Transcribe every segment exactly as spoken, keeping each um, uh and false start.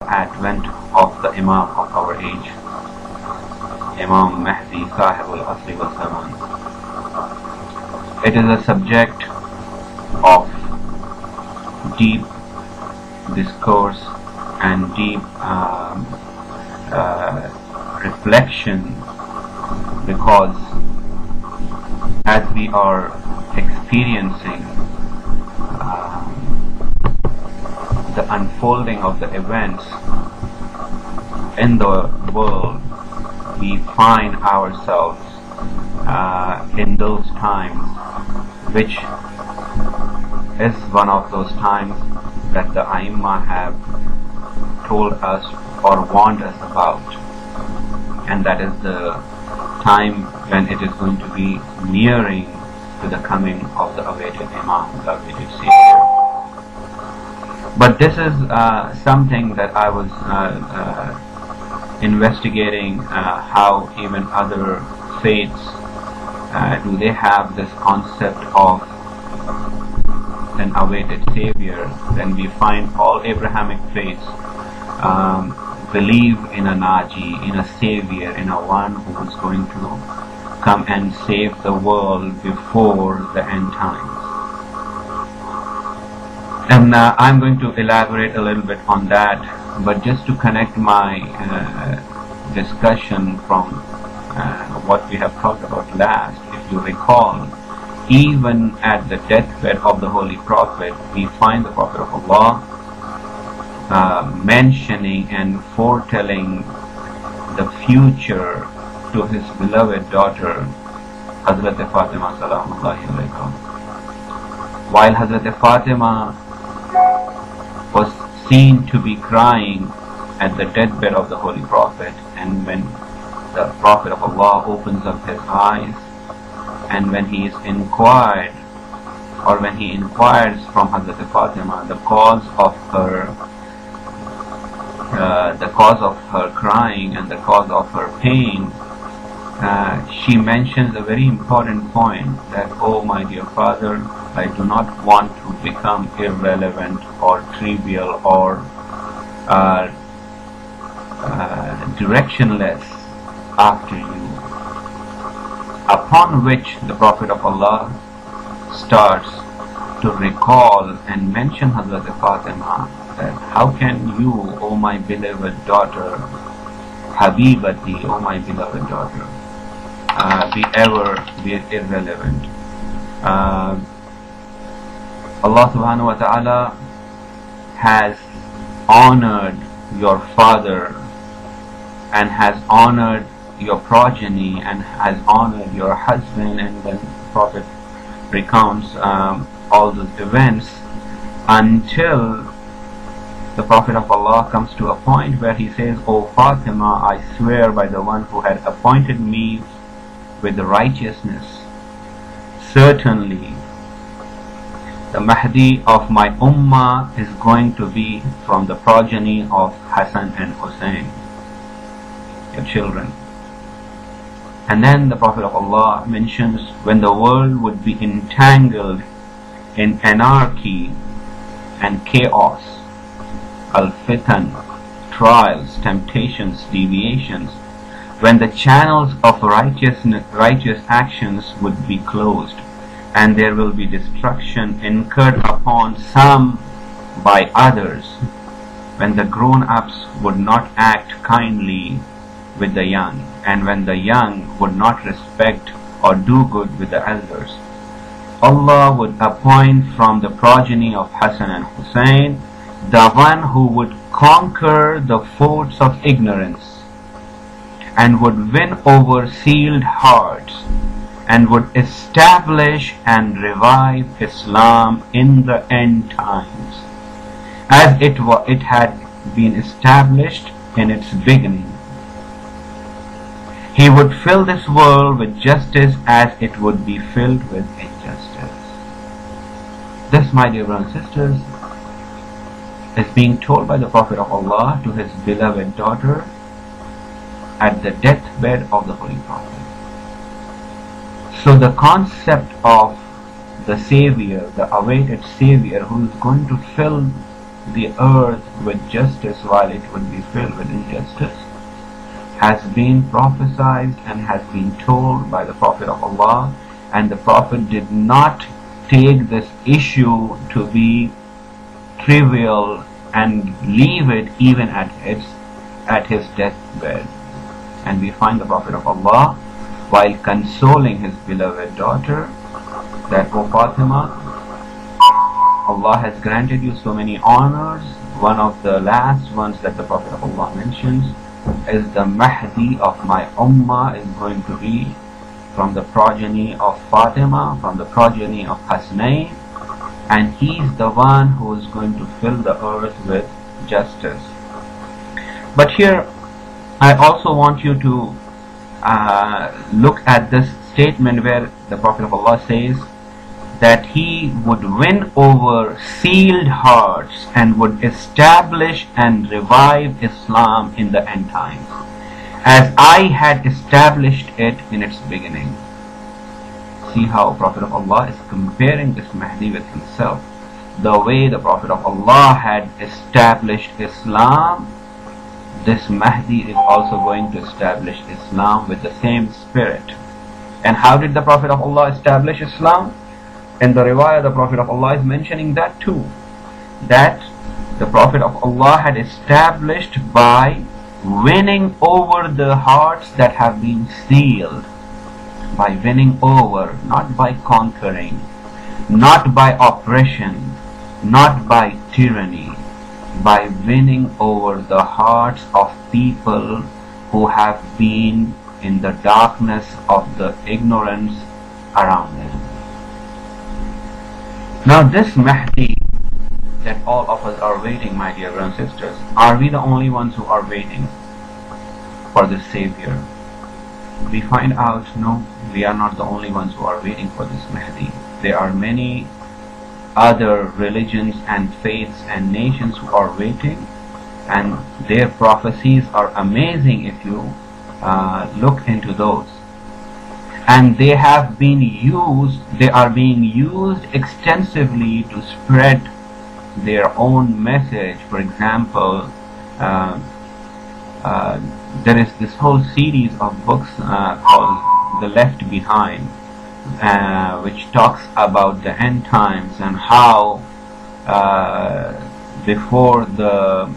advent of the Imam of our age, Imam Mahdi Sahib al-Asri wal Zaman. It is a subject of deep discourse and deep um, uh, reflection, because as we are experiencing um, the unfolding of the events in the world, we find ourselves uh, in those times, which is one of those times that the Aimma have told us or warned us about, and that is the time when it is going to be nearing to the coming of the awaited Imam, the awaited Savior. But this is uh, something that I was uh, uh, investigating, uh, how even other faiths, uh, do they have this concept of an awaited Savior. Then we find all Abrahamic faiths um, believe in a Naji, in a Savior, in a one who is going to come and save the world before the end times. And uh, I'm going to elaborate a little bit on that, but just to connect my uh, discussion from uh, what we have talked about last, if you recall, even at the deathbed of the Holy Prophet, we find the Prophet of Allah uh, mentioning and foretelling the future to his beloved daughter, Hazrat Fatima Salamullahi alayha. While Hazrat Fatima was seen to be crying at the deathbed of the Holy Prophet, and when the Prophet of Allah opens up his eyes, and when he is inquired, or when he inquires from Hazrat Fatima the cause of her uh, the cause of her crying and the cause of her pain, uh, she mentions a very important point, that, oh my dear father, I do not want to become irrelevant or trivial or uh, uh, directionless after you. Upon which the Prophet of Allah starts to recall and mention Hazrat Fatima, that how can you, O my beloved daughter, Habibati, O my beloved daughter, uh, be ever be irrelevant. Uh, Allah subhanahu wa ta'ala has honored your father and has honored your progeny and has honored your husband, and then the Prophet recounts um, all those events until the Prophet of Allah comes to a point where he says, O Fatima, I swear by the one who had appointed me with the righteousness, certainly the Mahdi of my Ummah is going to be from the progeny of Hassan and Hussein, your children. And then the Prophet of Allah mentions when the world would be entangled in anarchy and chaos, al-fitan, trials, temptations, deviations, when the channels of righteousness, righteous actions would be closed, and there will be destruction incurred upon some by others, when the grown-ups would not act kindly with the young, and when the young would not respect or do good with the elders. Allah would appoint from the progeny of Hassan and Hussein the one who would conquer the forts of ignorance and would win over sealed hearts and would establish and revive Islam in the end times, as it, wa it had been established in its beginning. He would fill this world with justice as it would be filled with injustice. This, my dear brothers and sisters, is being told by the Prophet of Allah to his beloved daughter at the deathbed of the Holy Prophet. So the concept of the Savior, the awaited Savior who is going to fill the earth with justice while it would be filled with injustice has been prophesied and has been told by the Prophet of Allah, and the Prophet did not take this issue to be trivial and leave it even at his, at his deathbed. And we find the Prophet of Allah, while consoling his beloved daughter, that, "O Fatima, Allah has granted you so many honors. One of the last ones that the Prophet of Allah mentions is the Mahdi of my Ummah is going to be from the progeny of Fatima, from the progeny of Hasnain, and he's the one who is going to fill the earth with justice." But here I also want you to uh, look at this statement where the Prophet of Allah says that he would win over sealed hearts and would establish and revive Islam in the end times, as I had established it in its beginning. See how Prophet of Allah is comparing this Mahdi with himself. The way the Prophet of Allah had established Islam, this Mahdi is also going to establish Islam with the same spirit. And how did the Prophet of Allah establish Islam? In the riwayah, the Prophet of Allah is mentioning that too, that the Prophet of Allah had established by winning over the hearts that have been sealed, by winning over, not by conquering, not by oppression, not by tyranny, by winning over the hearts of people who have been in the darkness of the ignorance around them. Now this Mahdi that all of us are waiting, my dear brothers and sisters, are we the only ones who are waiting for this Savior? We find out, no, we are not the only ones who are waiting for this Mahdi. There are many other religions and faiths and nations who are waiting, and their prophecies are amazing if you uh, look into those. And they have been used, they are being used extensively to spread their own message. For example, uh, uh, there is this whole series of books uh, called The Left Behind, uh, which talks about the end times and how uh, before the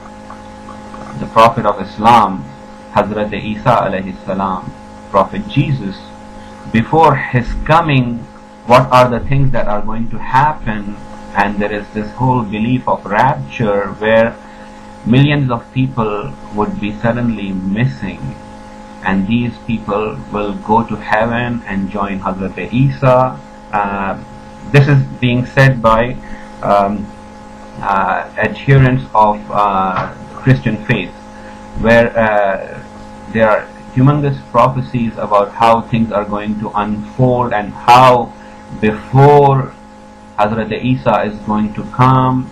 the Prophet of Islam, Hazrat Isa alayhi salam, Prophet Jesus, before his coming, what are the things that are going to happen. And there is this whole belief of rapture where millions of people would be suddenly missing, and these people will go to heaven and join Hazrat Isa. Uh, this is being said by um, uh, adherents of uh, Christian faith, where uh, there are humongous prophecies about how things are going to unfold and how before Hazrat Isa is going to come,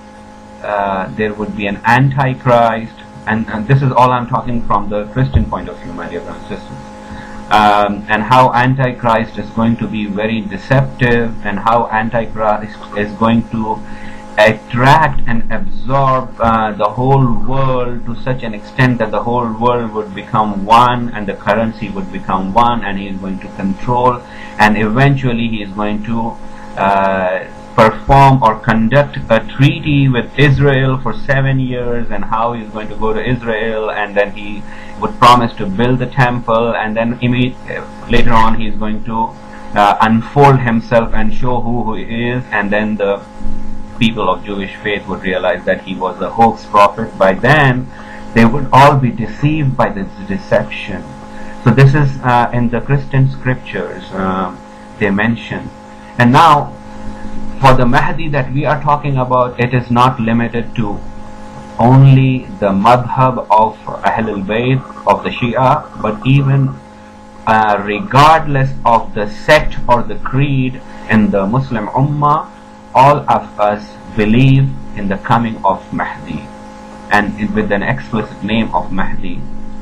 uh, there would be an Antichrist, and, and this is all I'm talking from the Christian point of view, my dear brothers and sisters, um, and how Antichrist is going to be very deceptive, and how Antichrist is going to attract and absorb uh, the whole world to such an extent that the whole world would become one and the currency would become one, and he is going to control, and eventually he is going to uh, perform or conduct a treaty with Israel for seven years, and how he is going to go to Israel, and then he would promise to build the temple, and then later on he is going to uh, unfold himself and show who he is, and then the people of Jewish faith would realize that he was a hoax prophet. By then they would all be deceived by this deception. So this is uh, in the Christian scriptures uh, they mention. And now for the Mahdi that we are talking about, it is not limited to only the madhab of Ahlul Bayt, of the Shia, but even uh, regardless of the sect or the creed in the Muslim Ummah, all of us believe in the coming of Mahdi, and with an explicit name of Mahdi.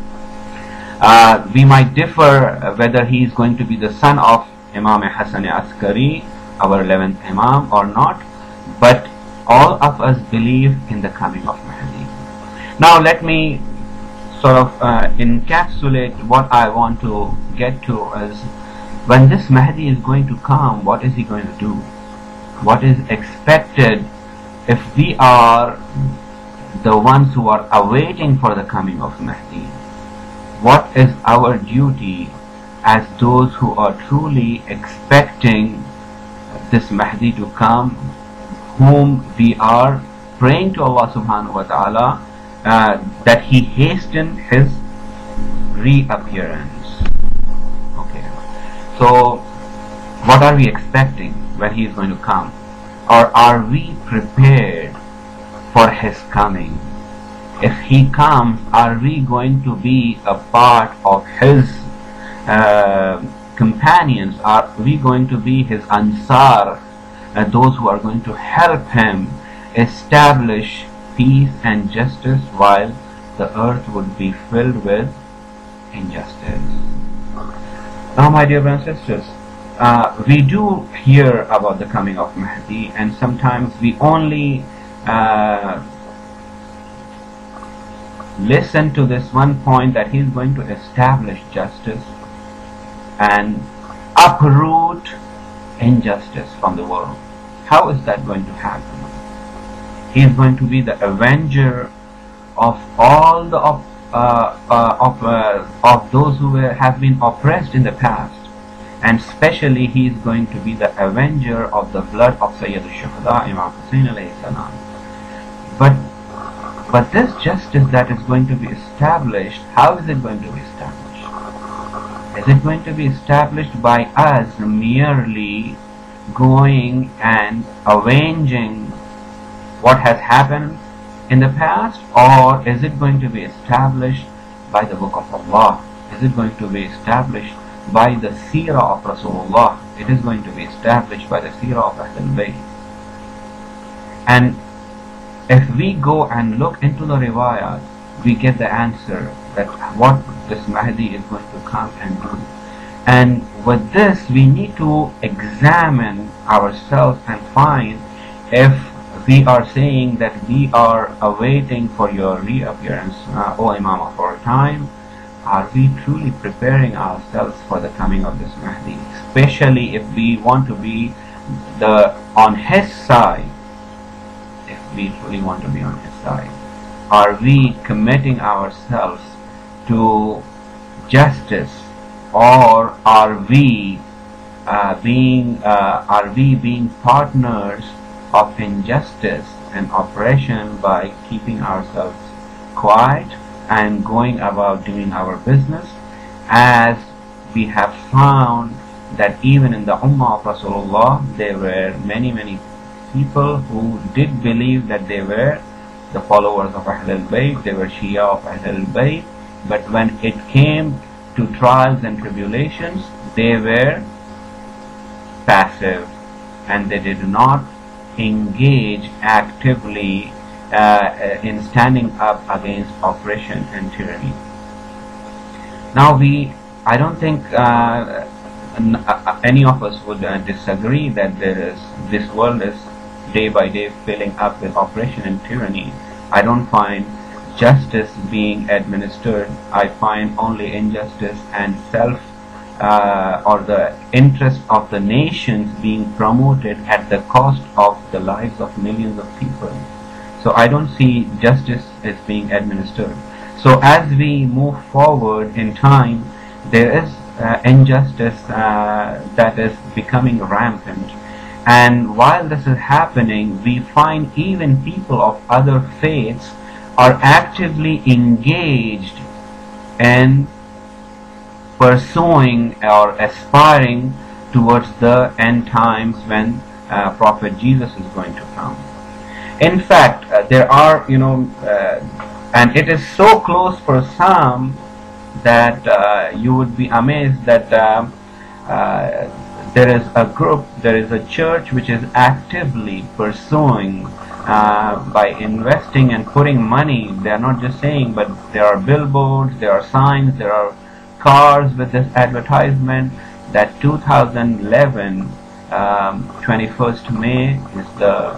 Uh, we might differ whether he is going to be the son of Imam Hassan Askari, our eleventh Imam, or not, but all of us believe in the coming of Mahdi. Now let me sort of uh, encapsulate what I want to get to is, when this Mahdi is going to come, what is he going to do? What is expected if we are the ones who are awaiting for the coming of Mahdi? What is our duty as those who are truly expecting this Mahdi to come, whom we are praying to Allah subhanahu wa ta'ala uh, that he hasten his reappearance? Okay, so what are we expecting when he is going to come? Or are we prepared for his coming? If he comes, are we going to be a part of his uh, companions? Are we going to be his ansar, uh, those who are going to help him establish peace and justice while the earth would be filled with injustice? Now, my dear brothers and sisters, uh, we do hear about the coming of Mahdi, and sometimes we only uh, listen to this one point, that he is going to establish justice and uproot injustice from the world. How is that going to happen? He is going to be the avenger of all the of, uh, uh, of, uh, of those who were, have been oppressed in the past, and especially he is going to be the avenger of the blood of Sayyid al-Shuhada, Imam Hussain alayhi salam. But But this justice that is going to be established, how is it going to be established? Is it going to be established by us merely going and avenging what has happened in the past, or is it going to be established by the book of Allah? Is it going to be established by the seerah of Rasulullah? It is going to be established by the seerah of Ahlul Bayt. And if we go and look into the riwayat, we get the answer that what this Mahdi is going to come and do. And with this, we need to examine ourselves and find if we are saying that we are awaiting for your reappearance, uh, O Imam of our time, are we truly preparing ourselves for the coming of this Mahdi? Especially if we want to be the on his side. We truly want to be on his side. Are we committing ourselves to justice, or are we uh, being uh, are we being partners of injustice and oppression by keeping ourselves quiet and going about doing our business, as we have found that even in the Ummah of Rasulullah there were many many people who did believe that they were the followers of Ahlul Bayt, they were Shia of Ahlul Bayt, but when it came to trials and tribulations, they were passive and they did not engage actively uh, in standing up against oppression and tyranny. Now we, I don't think uh, any of us would uh, disagree that there is, this world is day by day filling up with oppression and tyranny. I don't find justice being administered. I find only injustice and self uh, or the interest of the nations being promoted at the cost of the lives of millions of people. So I don't see justice as being administered. So as we move forward in time, there is uh, injustice uh, that is becoming rampant. And while this is happening, we find even people of other faiths are actively engaged in pursuing or aspiring towards the end times when uh, Prophet Jesus is going to come. In fact, uh, there are, you know, uh, and it is so close for some that uh, you would be amazed that uh, uh, there is a group, there is a church which is actively pursuing uh, by investing and putting money. They are not just saying, but there are billboards, there are signs, there are cars with this advertisement that two thousand eleven, um, twenty-first May is the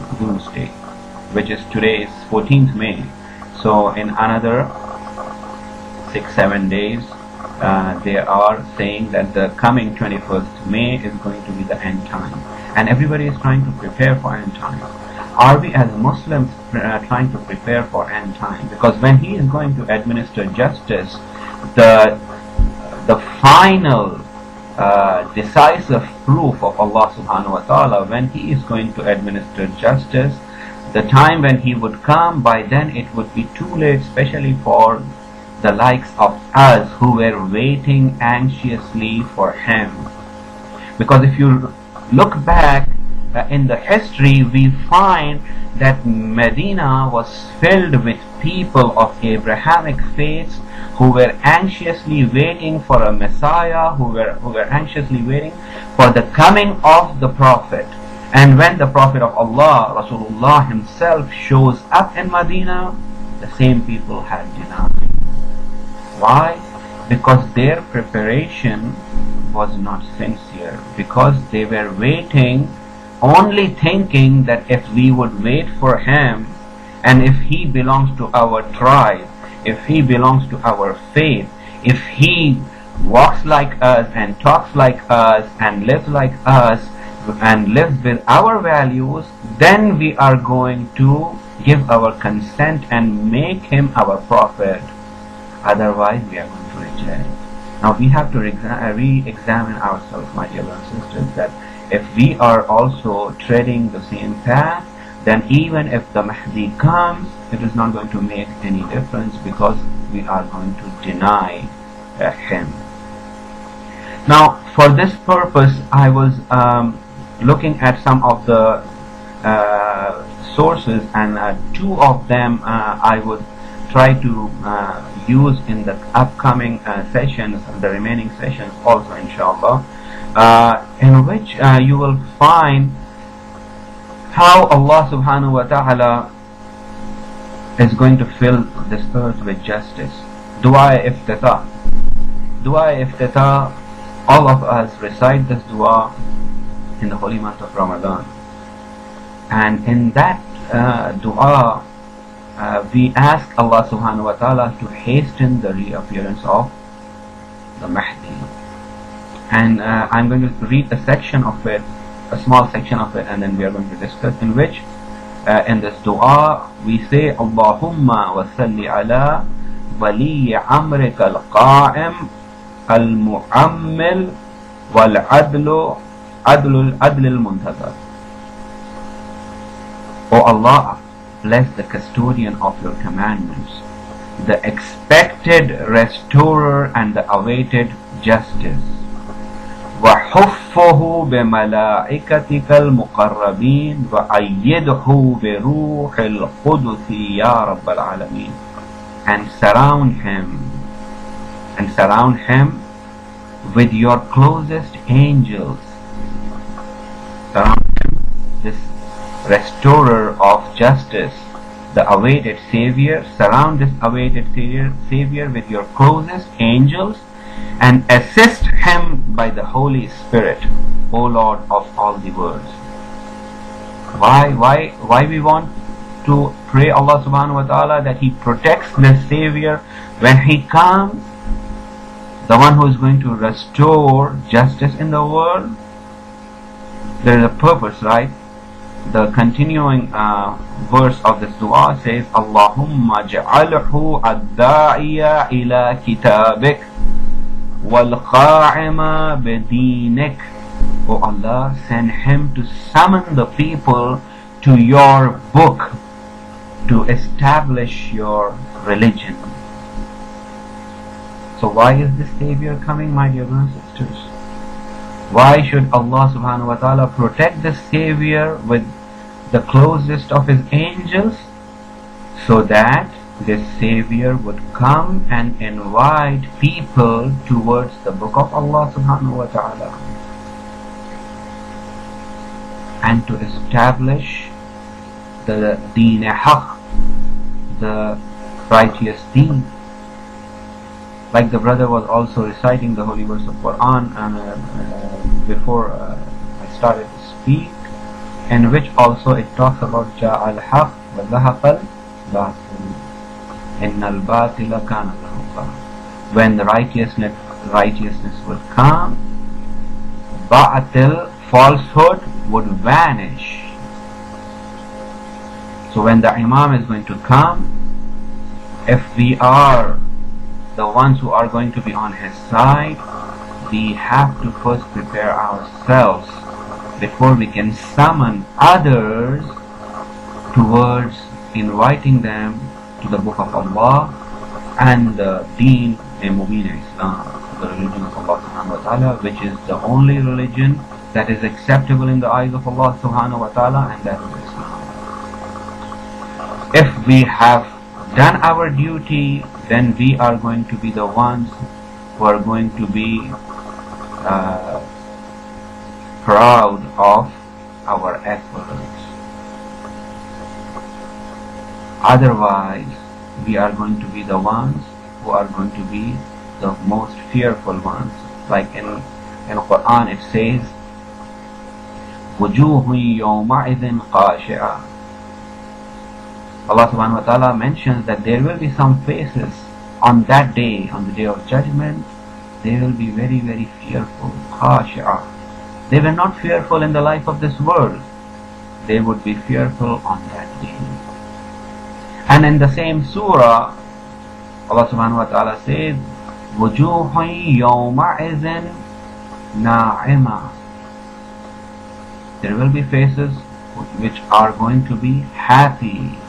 doomsday, which is today's fourteenth May. So in another six, seven days, uh, they are saying that the coming twenty-first May is going to be the end time. And everybody is trying to prepare for end time. Are we as Muslims uh, trying to prepare for end time? Because when he is going to administer justice, the, the final Uh, decisive proof of Allah subhanahu wa ta'ala, when he is going to administer justice, the time when he would come, by then it would be too late, especially for the likes of us who were waiting anxiously for him. Because if you look back uh, in the history, we find that Medina was filled with people of Abrahamic faiths who were anxiously waiting for a Messiah, who were, who were anxiously waiting for the coming of the Prophet. And when the Prophet of Allah, Rasulullah himself, shows up in Medina, the same people had denied. Why? Because their preparation was not sincere. Because they were waiting, only thinking that if we would wait for him, and if he belongs to our tribe, if he belongs to our faith, if he walks like us and talks like us and lives like us and lives with our values, then we are going to give our consent and make him our prophet. Otherwise we are going to reject. Now we have to re-examine ourselves, my dear brothers and sisters, that if we are also treading the same path, then even if the Mahdi comes, it is not going to make any difference, because we are going to deny uh, him. Now, for this purpose, I was um, looking at some of the uh, sources, and uh, two of them uh, I would try to uh, use in the upcoming uh, sessions, the remaining sessions also, inshallah, uh, in which uh, you will find how Allah subhanahu wa ta'ala is going to fill this earth with justice. Dua iftitah. Dua iftitah, all of us recite this dua in the holy month of Ramadan. And in that uh, dua, uh, we ask Allah subhanahu wa ta'ala to hasten the reappearance of the Mahdi. And uh, I'm going to read a section of it, a small section of it, and then we are going to discuss, in which uh, in this dua we say Allahumma wa salli ala wali amrika al-qa'im al-mu'ammil wal-adlu adlu al-adl al-muntazar. O Allah, bless the custodian of your commandments, the expected restorer and the awaited justice. وحفه بملائكتك المقربين وأيده بروح القدس يا رب العالمين. And surround him and surround him with your closest angels. Surround him, this restorer of justice, the awaited Savior. Surround this awaited Savior, Savior with your closest angels, and assist him by the Holy Spirit, O Lord of all the worlds. Why, why, why we want to pray Allah subhanahu wa ta'ala that he protects this Savior when he comes, the one who is going to restore justice in the world? There is a purpose, right? The continuing uh, verse of this dua says, Allahumma ja'alhu ad-da'iya ila kitabik wal-qa'ima bidinik. O Allah, send him to summon the people to your book, to establish your religion. So why is this Savior coming, my dear brothers and sisters? Why should Allah subhanahu wa ta'ala protect the Savior with the closest of his angels? So that this Savior would come and invite people towards the book of Allah subhanahu wa ta'ala, and to establish the deen haq, the righteous deen. Like the brother was also reciting the holy verse of Quran uh, uh, before uh, I started to speak, in which also it talks about جاء الحق وزهق الباطل إن الباطل كان زهوقا. When the righteousness, righteousness would come, batil, falsehood, would vanish. So when the Imam is going to come, if we are the ones who are going to be on his side, we have to first prepare ourselves before we can summon others towards inviting them to the Book of Allah and the Deen Mubin Islam, the religion of Allah subhanahu wa ta'ala, which is the only religion that is acceptable in the eyes of Allah subhanahu wa ta'ala, and that is Islam. If we have done our duty, then we are going to be the ones who are going to be uh, proud of our efforts. Otherwise, we are going to be the ones who are going to be the most fearful ones. Like in in Quran it says, وَجُوهٌ يَوْمَئِذٍ خَاشِعَةٌ. Allah subhanahu wa ta'ala mentions that there will be some faces on that day, on the day of judgment, they will be very very fearful. خَاشِعَةٌ. They were not fearful in the life of this world, they would be fearful on that day. And in the same surah, Allah subhanahu wa ta'ala says, وَجُوهٌ يَوْمَئِذٍ نَاعِمَةٌ. There will be faces which are going to be happy.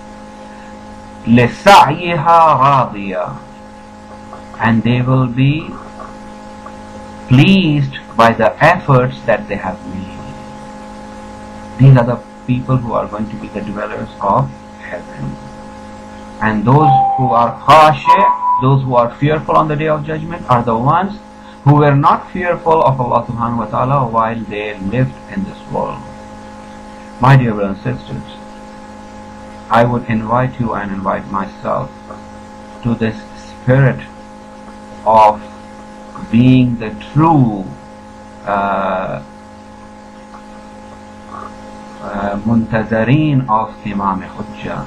لِسَعْيِهَا رَاضِيَةٌ. And they will be pleased by the efforts that they have made. These are the people who are going to be the dwellers of heaven. And those who are khashi, those who are fearful on the day of judgment, are the ones who were not fearful of Allah subhanahu wa ta'ala while they lived in this world. My dear brothers and sisters, I would invite you and invite myself to this spirit of being the true uh, uh, muntazareen of Imam Hujjah.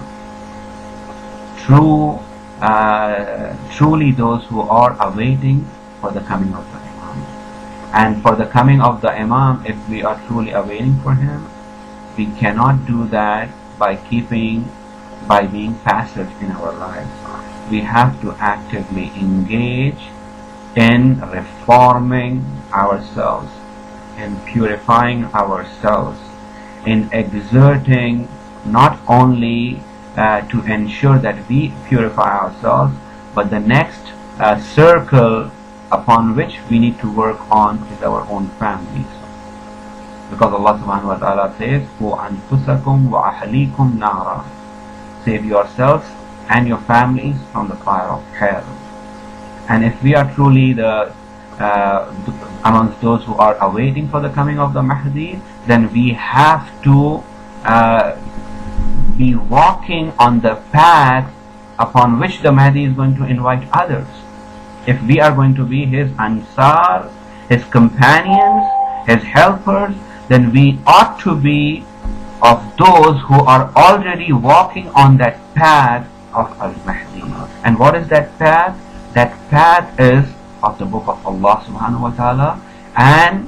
True, uh, truly those who are awaiting for the coming of the Imam. And for the coming of the Imam, if we are truly awaiting for him, we cannot do that by keeping, by being passive in our lives. We have to actively engage in reforming ourselves, in purifying ourselves, in exerting not only Uh, to ensure that we purify ourselves, but the next uh, circle upon which we need to work on is our own families. Because Allah subhanahu wa ta'ala says, وَأَنفُسَكُمْ وَأَحْلِيكُمْ نَارًا. Save yourselves and your families from the fire of hell. And if we are truly the uh, amongst those who are awaiting for the coming of the Mahdi, then we have to uh, be walking on the path upon which the Mahdi is going to invite others. If we are going to be his ansar, his companions, his helpers, then we ought to be of those who are already walking on that path of Al-Mahdi. And what is that path? That path is of the Book of Allah subhanahu wa ta'ala and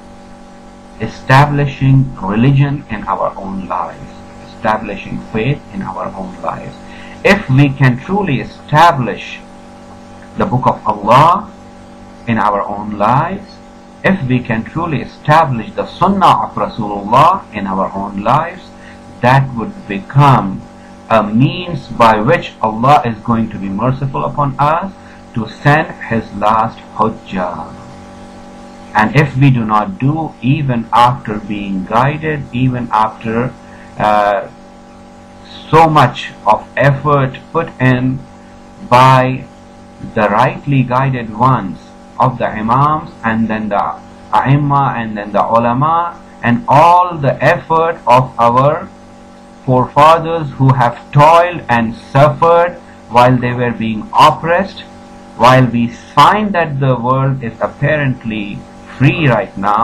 establishing religion in our own lives. Establishing faith in our own lives. If we can truly establish the Book of Allah in our own lives, if we can truly establish the Sunnah of Rasulullah in our own lives, that would become a means by which Allah is going to be merciful upon us to send his last Hujjah. And if we do not do, even after being guided, even after Uh, so much of effort put in by the rightly guided ones of the Imams and then the A'imma and then the Ulama and all the effort of our forefathers who have toiled and suffered while they were being oppressed, while we find that the world is apparently free right now,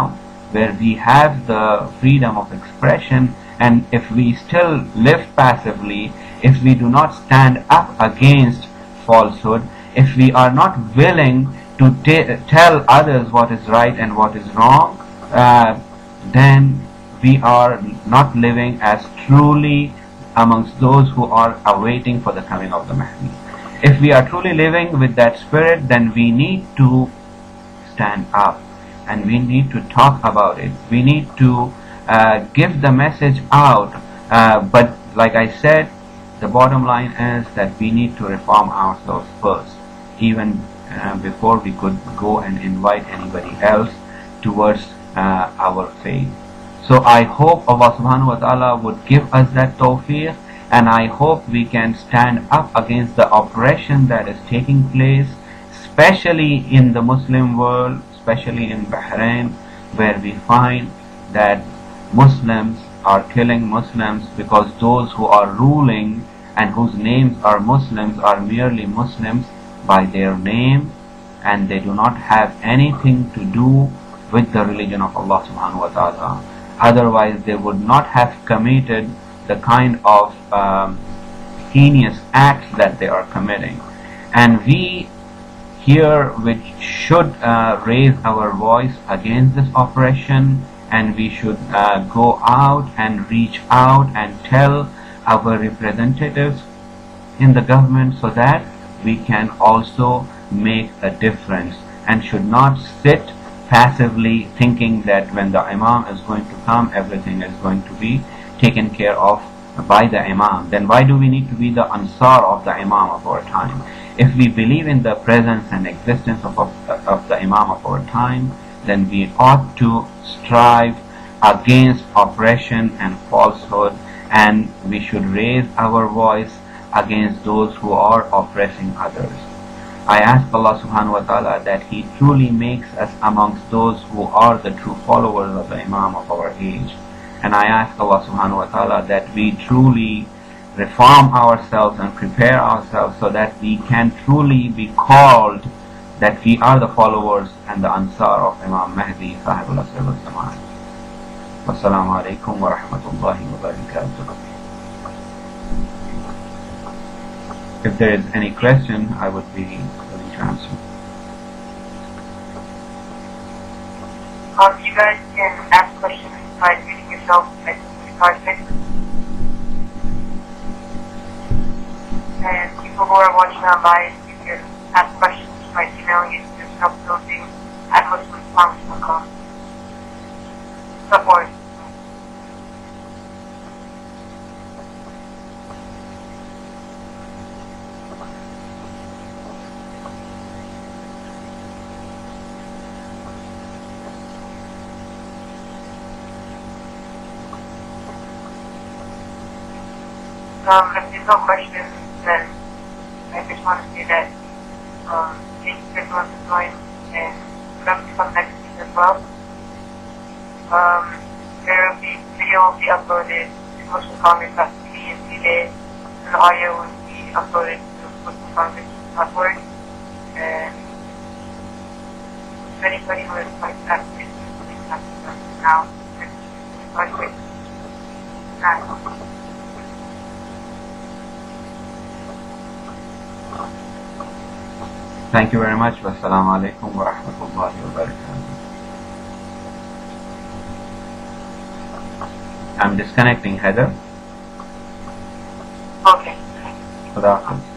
where we have the freedom of expression, and if we still live passively, if we do not stand up against falsehood, if we are not willing to tell others what is right and what is wrong, uh, then we are not living as truly amongst those who are awaiting for the coming of the Mahdi. If we are truly living with that spirit, then we need to stand up and we need to talk about it. We need to uh, give the message out. Uh, but like I said, the bottom line is that we need to reform ourselves first, even uh, before we could go and invite anybody else towards uh, our faith. So I hope Allah subhanahu wa ta'ala would give us that tawfiq, and I hope we can stand up against the oppression that is taking place, especially in the Muslim world, especially in Bahrain, where we find that Muslims are killing Muslims because those who are ruling and whose names are Muslims are merely Muslims by their name, and they do not have anything to do with the religion of Allah subhanahu wa ta'ala. Otherwise they would not have committed the kind of um, heinous acts that they are committing. And we here which should uh, raise our voice against this oppression, and we should uh, go out and reach out and tell our representatives in the government so that we can also make a difference, and should not sit passively thinking that when the Imam is going to come, everything is going to be taken care of by the Imam. Then why do we need to be the Ansar of the Imam of our time? If we believe in the presence and existence of, of, of the Imam of our time, then we ought to strive against oppression and falsehood, and we should raise our voice against those who are oppressing others. I ask Allah subhanahu wa ta'ala that He truly makes us amongst those who are the true followers of the Imam of our age. And I ask Allah subhanahu wa ta'ala that we truly reform ourselves and prepare ourselves so that we can truly be called that we are the followers and the Ansar of Imam Mahdi Sahibul Asr wal Zaman. Wassalamu alaikum wa rahmatullahi wa barakatuh. If there is any question, I would be willing to answer. Um, you guys can ask questions by reading yourself at the card six. And people who are watching online, you can ask questions by emailing it to self-building at muslim farms dot com. Support. Um, if there's no questions, then I just want to say that um, thank you everyone for joining, and come to come next week as well. Um, there will be video will be uploaded to Muslim Congress dot T V in three days, and the audio will be uploaded to Muslim Congress dot org. And if anybody who is like that, please have to now. Thank you very much. Wassalamu alaikum wa rahmatullahi wa barakatuh. I'm disconnecting, Heather. Okay. Khuda Hafiz.